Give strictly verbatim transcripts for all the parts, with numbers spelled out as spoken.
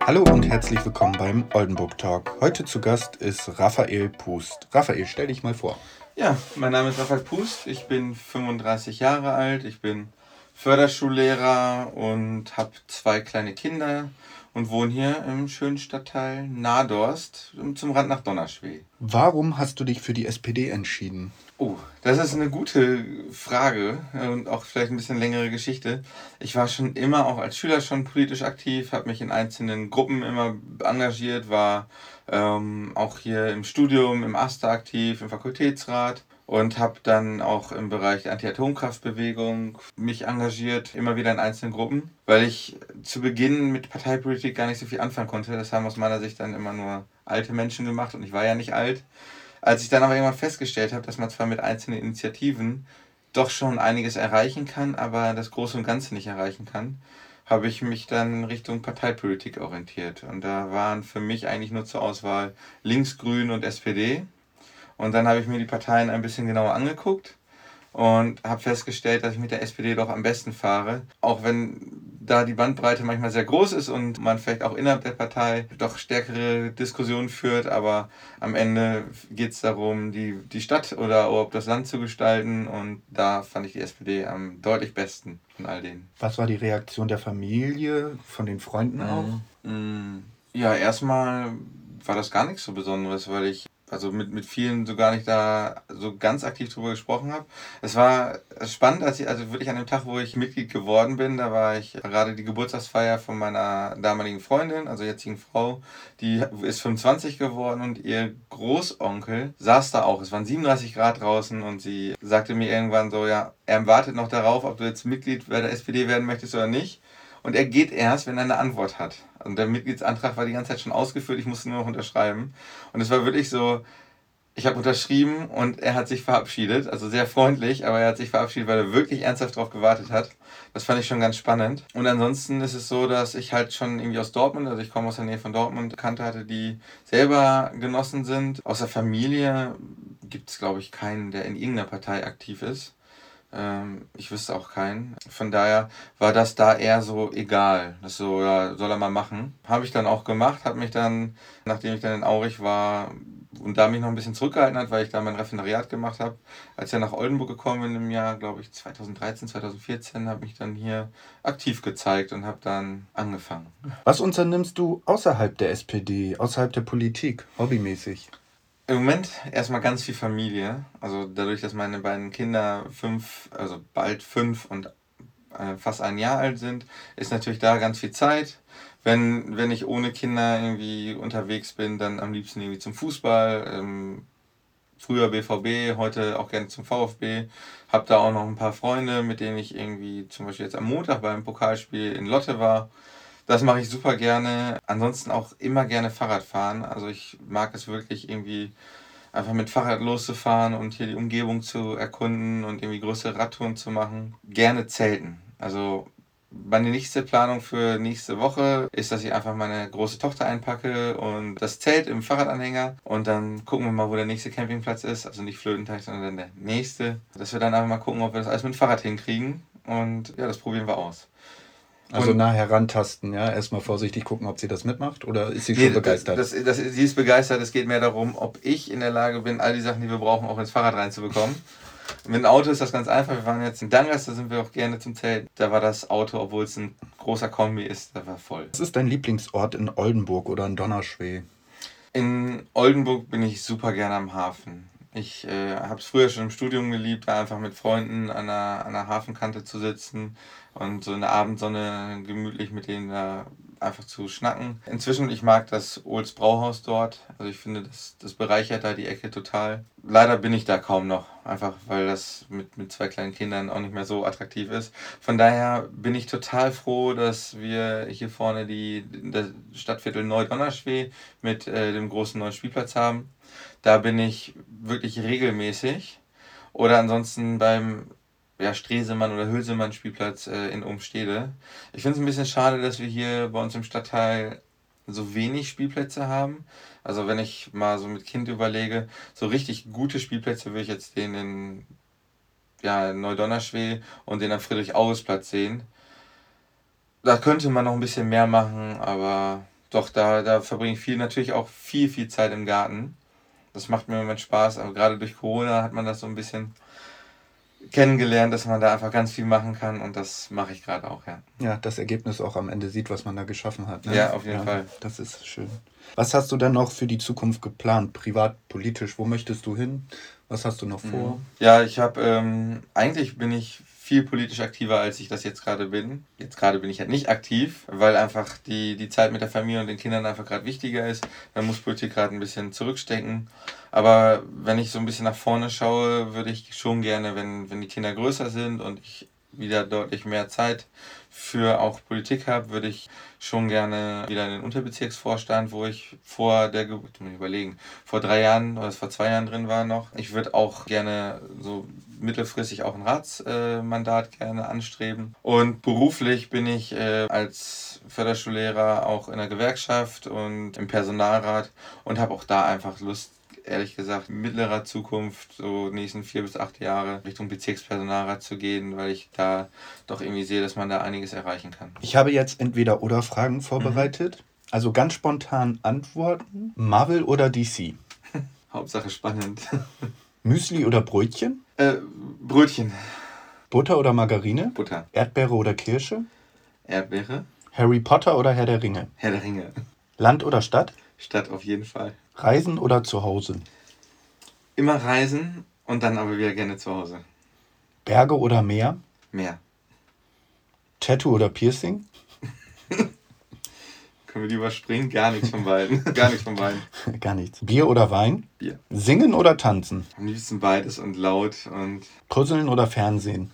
Hallo und herzlich willkommen beim Oldenburg Talk. Heute zu Gast ist Raphael Pust. Raphael, stell dich mal vor. Ja, mein Name ist Raphael Pust, ich bin fünfunddreißig Jahre alt, ich bin Förderschullehrer und habe zwei kleine Kinder und wohne hier im schönen Stadtteil Nadorst zum Rand nach Donnerschwee. Warum hast du dich für die S P D entschieden? Oh, das ist eine gute Frage und auch vielleicht ein bisschen längere Geschichte. Ich war schon immer, auch als Schüler schon politisch aktiv, habe mich in einzelnen Gruppen immer engagiert, war ähm, auch hier im Studium, im AStA aktiv, im Fakultätsrat und habe dann auch im Bereich der Anti-Atomkraftbewegung mich engagiert, immer wieder in einzelnen Gruppen, weil ich zu Beginn mit Parteipolitik gar nicht so viel anfangen konnte. Das haben aus meiner Sicht dann immer nur alte Menschen gemacht und ich war ja nicht alt. Als ich dann aber irgendwann festgestellt habe, dass man zwar mit einzelnen Initiativen doch schon einiges erreichen kann, aber das Große und Ganze nicht erreichen kann, habe ich mich dann Richtung Parteipolitik orientiert. Und da waren für mich eigentlich nur zur Auswahl Links, Grün und S P D. Und dann habe ich mir die Parteien ein bisschen genauer angeguckt und habe festgestellt, dass ich mit der S P D doch am besten fahre. Auch wenn da die Bandbreite manchmal sehr groß ist und man vielleicht auch innerhalb der Partei doch stärkere Diskussionen führt, aber am Ende geht es darum, die, die Stadt oder ob das Land zu gestalten und da fand ich die S P D am deutlich besten von all denen. Was war die Reaktion der Familie, von den Freunden auch? Mm, Ja, erstmal war das gar nichts so Besonderes, weil ich also mit, mit vielen so gar nicht da so ganz aktiv drüber gesprochen habe. Es war spannend, als ich, also wirklich an dem Tag, wo ich Mitglied geworden bin, da war ich gerade die Geburtstagsfeier von meiner damaligen Freundin, also jetzigen Frau, die ist fünfundzwanzig geworden und ihr Großonkel saß da auch. Es waren siebenunddreißig Grad draußen und sie sagte mir irgendwann so, ja, er wartet noch darauf, ob du jetzt Mitglied bei der S P D werden möchtest oder nicht. Und er geht erst, wenn er eine Antwort hat. Und der Mitgliedsantrag war die ganze Zeit schon ausgefüllt, ich musste nur noch unterschreiben. Und es war wirklich so, ich habe unterschrieben und er hat sich verabschiedet. Also sehr freundlich, aber er hat sich verabschiedet, weil er wirklich ernsthaft darauf gewartet hat. Das fand ich schon ganz spannend. Und ansonsten ist es so, dass ich halt schon irgendwie aus Dortmund, also ich komme aus der Nähe von Dortmund, Bekannte hatte, die selber Genossen sind. Aus der Familie gibt es, glaube ich, keinen, der in irgendeiner Partei aktiv ist. Ähm, ich wüsste auch keinen. Von daher war das da eher so egal. Das so, ja, soll er mal machen. Habe ich dann auch gemacht, habe mich dann, nachdem ich dann in Aurich war und da mich noch ein bisschen zurückgehalten hat, weil ich da mein Referendariat gemacht habe, als ich nach Oldenburg gekommen bin im Jahr, glaube ich, zweitausenddreizehn, zweitausendvierzehn, habe ich dann hier aktiv gezeigt und habe dann angefangen. Was unternimmst du außerhalb der S P D, außerhalb der Politik, hobbymäßig? Im Moment erstmal ganz viel Familie. Also dadurch, dass meine beiden Kinder fünf, also bald fünf und äh, fast ein Jahr alt sind, ist natürlich da ganz viel Zeit. Wenn, wenn ich ohne Kinder irgendwie unterwegs bin, dann am liebsten irgendwie zum Fußball. Ähm, früher B V B, heute auch gerne zum VfB. Hab da auch noch ein paar Freunde, mit denen ich irgendwie zum Beispiel jetzt am Montag beim Pokalspiel in Lotte war. Das mache ich super gerne. Ansonsten auch immer gerne Fahrrad fahren. Also ich mag es wirklich irgendwie einfach mit Fahrrad loszufahren und hier die Umgebung zu erkunden und irgendwie größere Radtouren zu machen. Gerne zelten. Also meine nächste Planung für nächste Woche ist, dass ich einfach meine große Tochter einpacke und das Zelt im Fahrradanhänger und dann gucken wir mal, wo der nächste Campingplatz ist. Also nicht Flötenteich, sondern dann der nächste. Dass wir dann einfach mal gucken, ob wir das alles mit dem Fahrrad hinkriegen und ja, das probieren wir aus. Also Und nah herantasten, ja? Erstmal vorsichtig gucken, ob sie das mitmacht oder ist sie nee, schon begeistert? das, das, sie ist begeistert. Es geht mehr darum, ob ich in der Lage bin, all die Sachen, die wir brauchen, auch ins Fahrrad reinzubekommen. Mit dem Auto ist das ganz einfach. Wir waren jetzt in Dangers, da sind wir auch gerne zum Zelt. Da war das Auto, obwohl es ein großer Kombi ist, da war voll. Was ist dein Lieblingsort in Oldenburg oder in Donnerschwee? In Oldenburg bin ich super gerne am Hafen. Ich äh, habe es früher schon im Studium geliebt, da einfach mit Freunden an der, an der Hafenkante zu sitzen und so in der Abendsonne gemütlich mit denen da einfach zu schnacken. Inzwischen, ich mag das Ohls Brauhaus dort. Also ich finde, das, das bereichert da die Ecke total. Leider bin ich da kaum noch, einfach weil das mit, mit zwei kleinen Kindern auch nicht mehr so attraktiv ist. Von daher bin ich total froh, dass wir hier vorne die, das Stadtviertel Neu-Donnerschwee mit äh, dem großen neuen Spielplatz haben. Da bin ich wirklich regelmäßig. Oder ansonsten beim ja, Stresemann- oder Hülsemann-Spielplatz äh, in Umstede. Ich finde es ein bisschen schade, dass wir hier bei uns im Stadtteil so wenig Spielplätze haben. Also wenn ich mal so mit Kind überlege, so richtig gute Spielplätze würde ich jetzt den in ja, Neu-Donnerschwee und den am Friedrich-August-Platz sehen. Da könnte man noch ein bisschen mehr machen, aber doch, da, da verbringe ich viel, natürlich auch viel, viel Zeit im Garten. Das macht mir im Moment Spaß, aber gerade durch Corona hat man das so ein bisschen kennengelernt, dass man da einfach ganz viel machen kann und das mache ich gerade auch, ja. Ja, das Ergebnis auch am Ende sieht, was man da geschaffen hat. Ne? Ja, auf jeden ja, Fall. Das ist schön. Was hast du denn noch für die Zukunft geplant, privat, politisch? Wo möchtest du hin? Was hast du noch vor? Ja, ich habe, ähm, eigentlich bin ich viel politisch aktiver, als ich das jetzt gerade bin. Jetzt gerade bin ich halt nicht aktiv, weil einfach die, die Zeit mit der Familie und den Kindern einfach gerade wichtiger ist. Man muss Politik gerade ein bisschen zurückstecken. Aber wenn ich so ein bisschen nach vorne schaue, würde ich schon gerne, wenn, wenn die Kinder größer sind und ich wieder deutlich mehr Zeit für auch Politik habe, würde ich schon gerne wieder in den Unterbezirksvorstand, wo ich vor der Geburt, muss ich überlegen, vor drei Jahren oder vor zwei Jahren drin war noch. Ich würde auch gerne so mittelfristig auch ein Ratsmandat gerne anstreben. Und beruflich bin ich äh, als Förderschullehrer auch in der Gewerkschaft und im Personalrat und habe auch da einfach Lust, ehrlich gesagt, in mittlerer Zukunft, so nächsten vier bis acht Jahre, Richtung Bezirkspersonalrat zu gehen, weil ich da doch irgendwie sehe, dass man da einiges erreichen kann. Ich habe jetzt entweder oder Fragen vorbereitet. Mhm. Also ganz spontan antworten. Marvel oder D C? Hauptsache spannend. Müsli oder Brötchen? Äh, Brötchen. Butter oder Margarine? Butter. Erdbeere oder Kirsche? Erdbeere. Harry Potter oder Herr der Ringe? Herr der Ringe. Land oder Stadt? Stadt auf jeden Fall. Reisen oder zu Hause? Immer reisen und dann aber wieder gerne zu Hause. Berge oder Meer? Meer. Tattoo oder Piercing? Können wir die überspringen? Gar nichts von beiden. Gar nichts von beiden. Gar nichts. Bier oder Wein? Bier. Singen oder tanzen? Am liebsten beides und laut und... Puzzeln oder Fernsehen?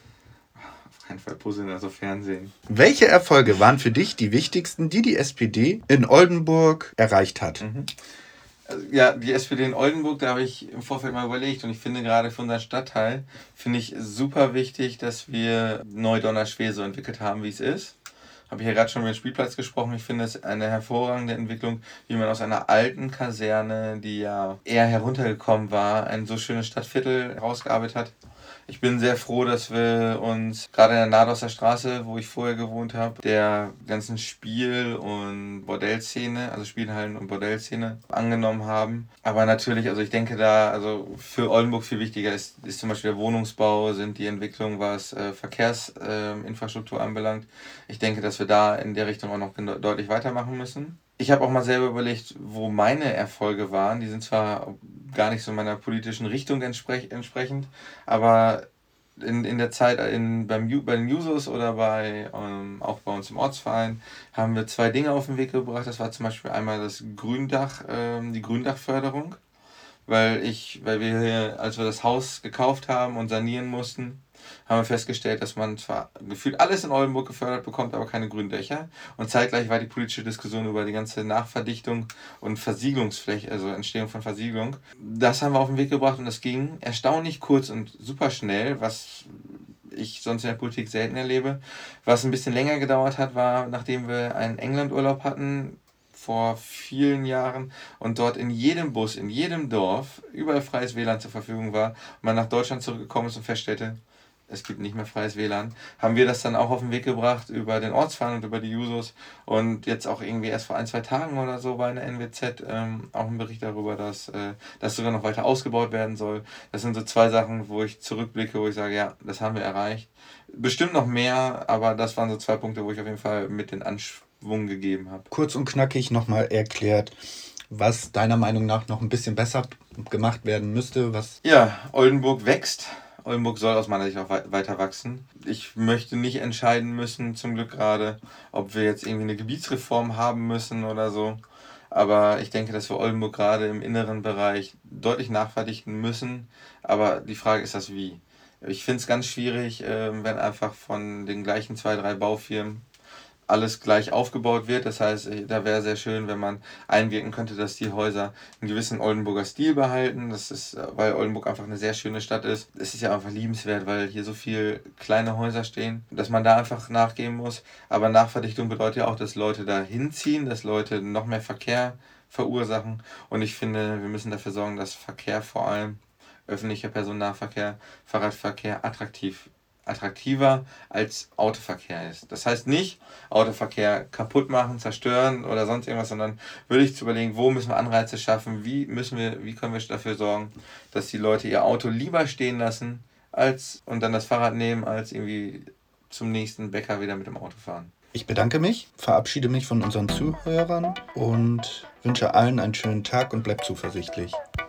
Auf keinen Fall Puzzeln, also Fernsehen. Welche Erfolge waren für dich die wichtigsten, die die S P D in Oldenburg erreicht hat? Mhm. Also, ja, die S P D in Oldenburg, da habe ich im Vorfeld mal überlegt und ich finde gerade für unseren Stadtteil, finde ich super wichtig, dass wir Neu-Donnerschwede so entwickelt haben, wie es ist. Habe ich ja gerade schon über den Spielplatz gesprochen. Ich finde es eine hervorragende Entwicklung, wie man aus einer alten Kaserne, die ja eher heruntergekommen war, ein so schönes Stadtviertel herausgearbeitet hat. Ich bin sehr froh, dass wir uns gerade in der Nadosser Straße, wo ich vorher gewohnt habe, der ganzen Spiel- und Bordellszene, also Spielhallen- und Bordellszene angenommen haben. Aber natürlich, also ich denke da, also für Oldenburg viel wichtiger ist, ist zum Beispiel der Wohnungsbau, sind die Entwicklungen, was äh, Verkehrsinfrastruktur äh, anbelangt. Ich denke, dass wir da in der Richtung auch noch deutlich weitermachen müssen. Ich habe auch mal selber überlegt, wo meine Erfolge waren. Die sind zwar gar nicht so meiner politischen Richtung entsprech- entsprechend, aber in, in der Zeit in, beim, bei den Jusos oder bei, ähm, auch bei uns im Ortsverein haben wir zwei Dinge auf den Weg gebracht. Das war zum Beispiel einmal das Gründach, ähm, die Gründachförderung, weil ich, weil wir hier, als wir das Haus gekauft haben und sanieren mussten, haben wir festgestellt, dass man zwar gefühlt alles in Oldenburg gefördert bekommt, aber keine Gründächer. Und zeitgleich war die politische Diskussion über die ganze Nachverdichtung und Versiegelungsfläche, also Entstehung von Versiegelung. Das haben wir auf den Weg gebracht und das ging erstaunlich kurz und super schnell, was ich sonst in der Politik selten erlebe. Was ein bisschen länger gedauert hat, war, nachdem wir einen Englandurlaub hatten, vor vielen Jahren und dort in jedem Bus, in jedem Dorf überall freies W L A N zur Verfügung war und man nach Deutschland zurückgekommen ist und feststellte, es gibt nicht mehr freies W L A N, haben wir das dann auch auf den Weg gebracht über den Ortsverein und über die Jusos und jetzt auch irgendwie erst vor ein, zwei Tagen oder so war in der N W Z ähm, auch ein Bericht darüber, dass äh, das sogar noch weiter ausgebaut werden soll. Das sind so zwei Sachen, wo ich zurückblicke, wo ich sage, ja, das haben wir erreicht. Bestimmt noch mehr, aber das waren so zwei Punkte, wo ich auf jeden Fall mit den Anschwung gegeben habe. Kurz und knackig nochmal erklärt, was deiner Meinung nach noch ein bisschen besser gemacht werden müsste. Was ja, Oldenburg wächst. Oldenburg soll aus meiner Sicht auch weiter wachsen. Ich möchte nicht entscheiden müssen, zum Glück gerade, ob wir jetzt irgendwie eine Gebietsreform haben müssen oder so. Aber ich denke, dass wir Oldenburg gerade im inneren Bereich deutlich nachverdichten müssen. Aber die Frage ist das wie. Ich finde es ganz schwierig, wenn einfach von den gleichen zwei, drei Baufirmen alles gleich aufgebaut wird. Das heißt, da wäre sehr schön, wenn man einwirken könnte, dass die Häuser einen gewissen Oldenburger Stil behalten. Das ist, weil Oldenburg einfach eine sehr schöne Stadt ist. Es ist ja einfach liebenswert, weil hier so viele kleine Häuser stehen, dass man da einfach nachgeben muss. Aber Nachverdichtung bedeutet ja auch, dass Leute da hinziehen, dass Leute noch mehr Verkehr verursachen. Und ich finde, wir müssen dafür sorgen, dass Verkehr vor allem öffentlicher Personennahverkehr, Fahrradverkehr attraktiv attraktiver als Autoverkehr ist. Das heißt nicht Autoverkehr kaputt machen, zerstören oder sonst irgendwas, sondern wirklich zu überlegen, wo müssen wir Anreize schaffen, wie müssen wir, wie können wir dafür sorgen, dass die Leute ihr Auto lieber stehen lassen als und dann das Fahrrad nehmen, als irgendwie zum nächsten Bäcker wieder mit dem Auto fahren. Ich bedanke mich, verabschiede mich von unseren Zuhörern und wünsche allen einen schönen Tag und bleib zuversichtlich.